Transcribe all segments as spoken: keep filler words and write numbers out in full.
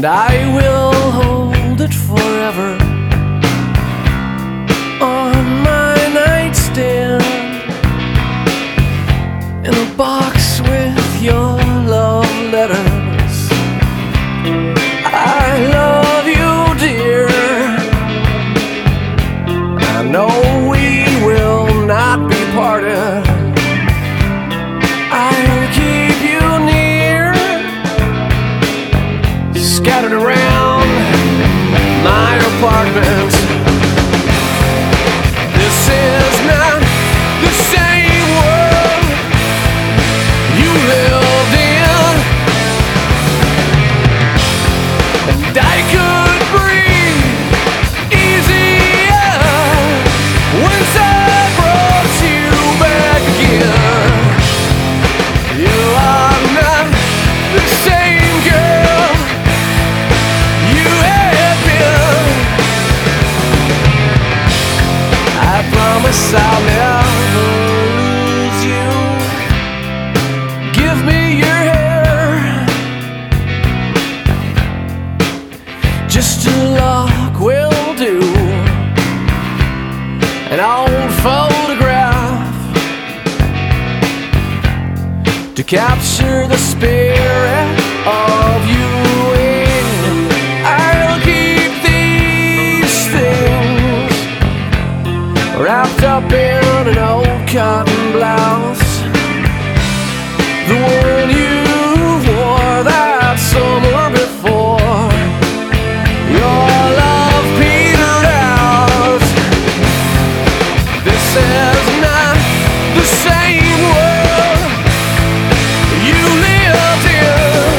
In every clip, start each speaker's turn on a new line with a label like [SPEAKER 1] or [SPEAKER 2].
[SPEAKER 1] I will hold it forever on my nightstand, in a box with your love letters. I love you, dear. I know we will not be parted. I'll keep you near, scattered around my apartment. This is not the same world you lived in, and I could breathe easier once I brought you back again. You are not the same girl you had been. I promise I'll never lose you. Give me your hair, just a lock will do. An old photograph to capture the spirit of you in. I'll keep these things wrapped up in an old cotton blouse, the one you wore that summer before your love petered out. This is not the same world you lived in,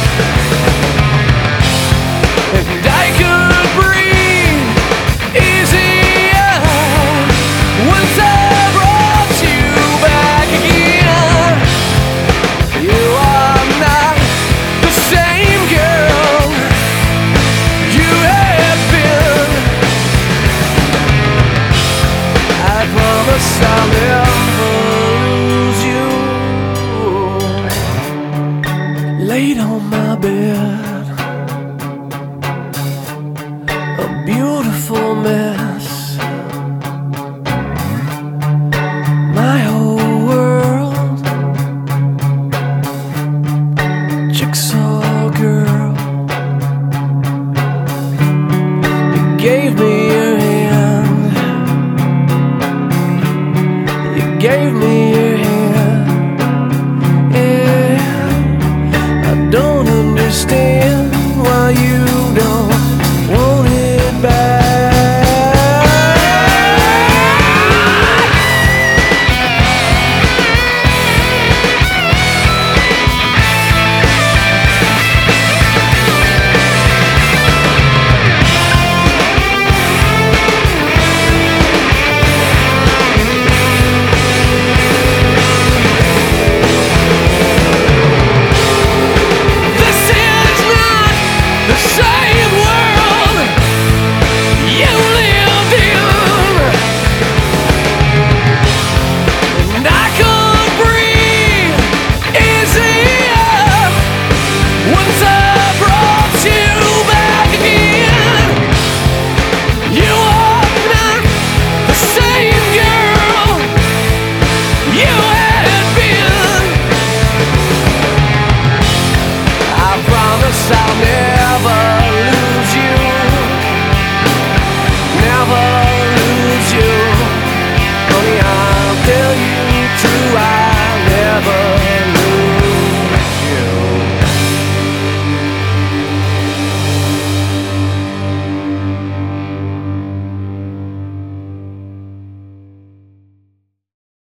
[SPEAKER 1] and I could breathe easier once I brought you back again. You are not the same girl you had been. I promise I'll never lose you. Laid on my bed, a beautiful mess. My whole world, jigsaw girl. You gave me your hand, you gave me